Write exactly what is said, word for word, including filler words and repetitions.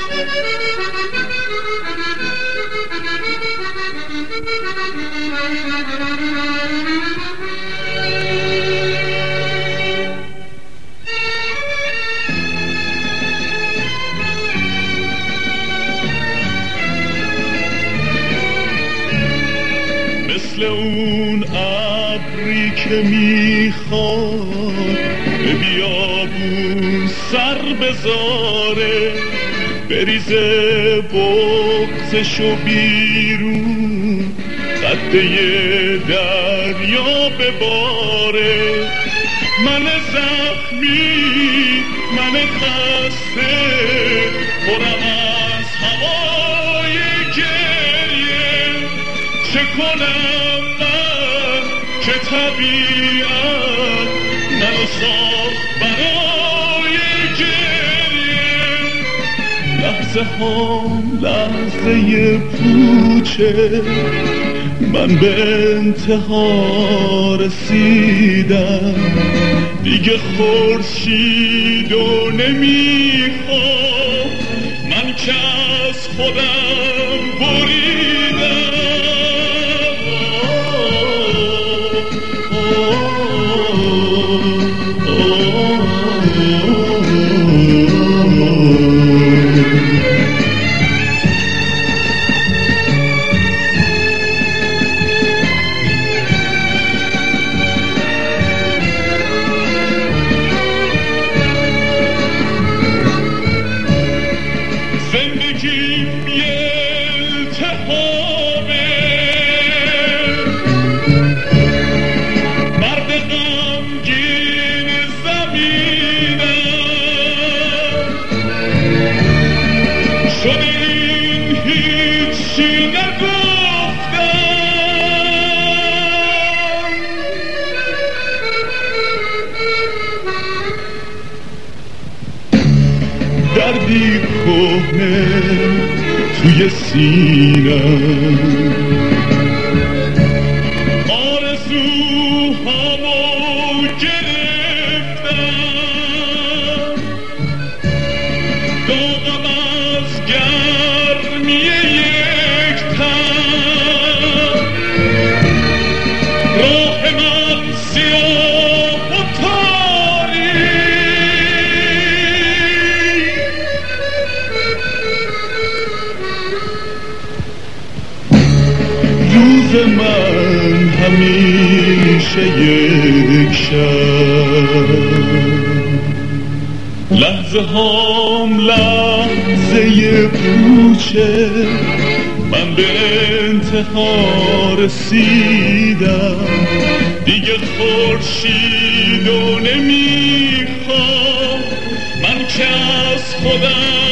مثل اون ابری که میخواد به بیابون سر بذاره، بریزه بغضشو بیرون قده دریا بباره. من زخمی، من خسته، پرم از هوای گریه، چه کنم من که طبیعت منو ساخت برای گریه. لحظه ها لحظه پوچه، من به انتها رسیدم، دیگه خورشیدو نمیخوام، من که از خودم بریدم. زندگیم یه التهابه، مرد غمگین زمینم، شده این هیچی نگفتم. دردی کهنه توی سینم، آرزوهامو گرفتم، داغم از گرمی یک تن، راه من سیاه و روز من همیشه یک شب، لحظه هام لحظه پوچه، من به انتها رسیدم، دیگه خورشیدو نمیخوام، من که از خودم